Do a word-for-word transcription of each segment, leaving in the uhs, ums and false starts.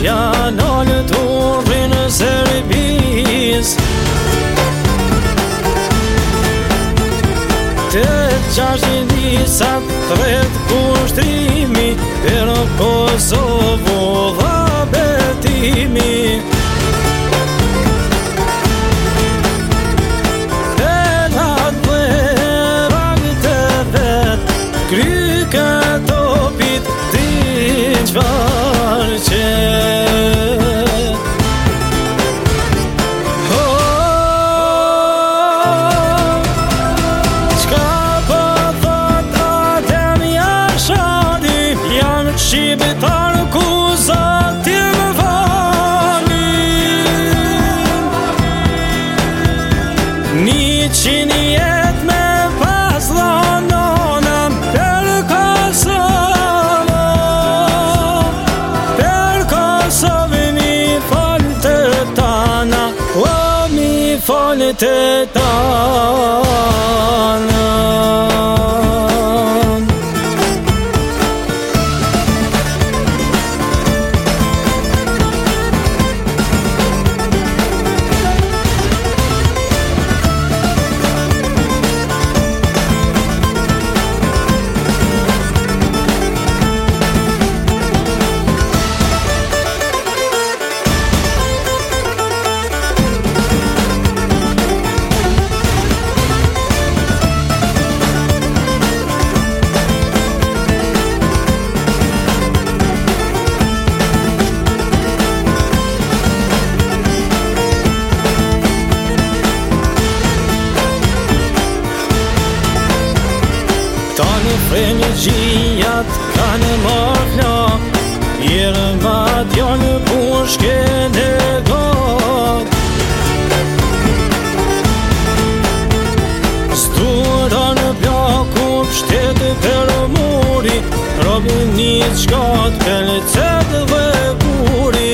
janë alë turrin servis. Të gjashtë nisat tret kushtrimi për Kosovo dha betimi. Pelat dhe rangë të vet kryka topit ti qfar qet. Shqipetar ku Zoti më fali, një qinë jet me pas dhonona për Kosovo, për Kosovë mi fal të tana, o mi fal të tana. Tanë freni gjijat kanë marrë, jërë ma djallë pushke në gat. Stura në plaku pështetë për muri, robë një qkat për cetë dhe kuri.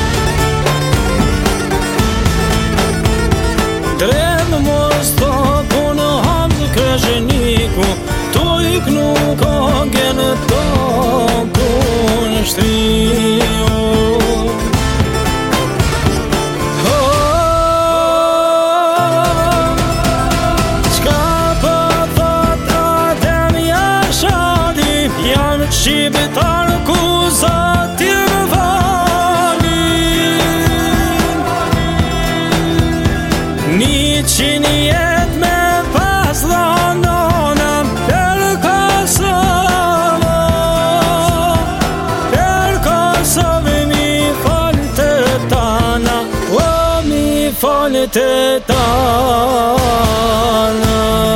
Dremë mos të punë hamzë kërsheniku, Tojk nuk angen të punë shtriu. Qka për thot Adem Jashadi, janë shqipetar ku Zoti më fali. Një qinë jet me pas dhonona për Kosovo, për Kosovë mi fal të tana, o mi fal të tana.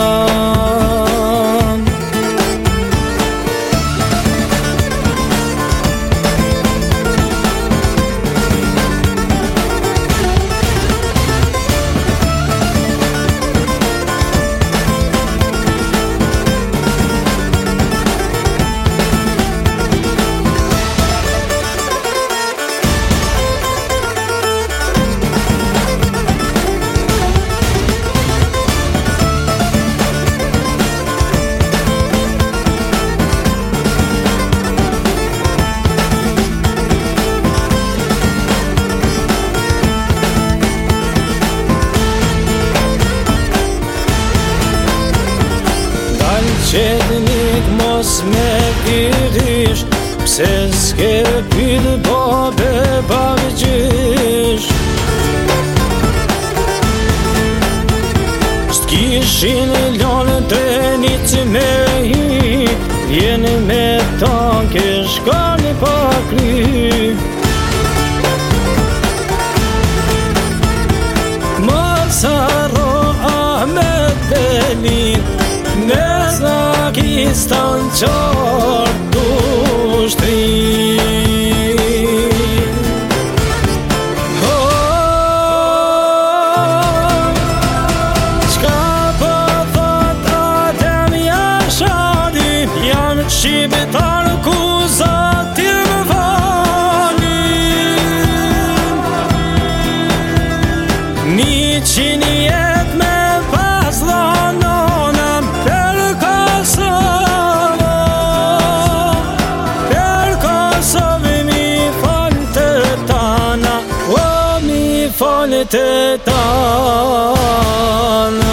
Qednik mos me kirish, pse s'ke pyt babe babgjish. S'kishin lanë trenit me hi, vjen me tanke shkani pa kry. Mos harro Ahmet Belin, në Zakistan qartë du shtrin. Qka për thot Adem Jashadi, janë shqipetar ku Zoti më fali. Një qinë jet me pas dhonona për Kosovo, fjalët e tanë.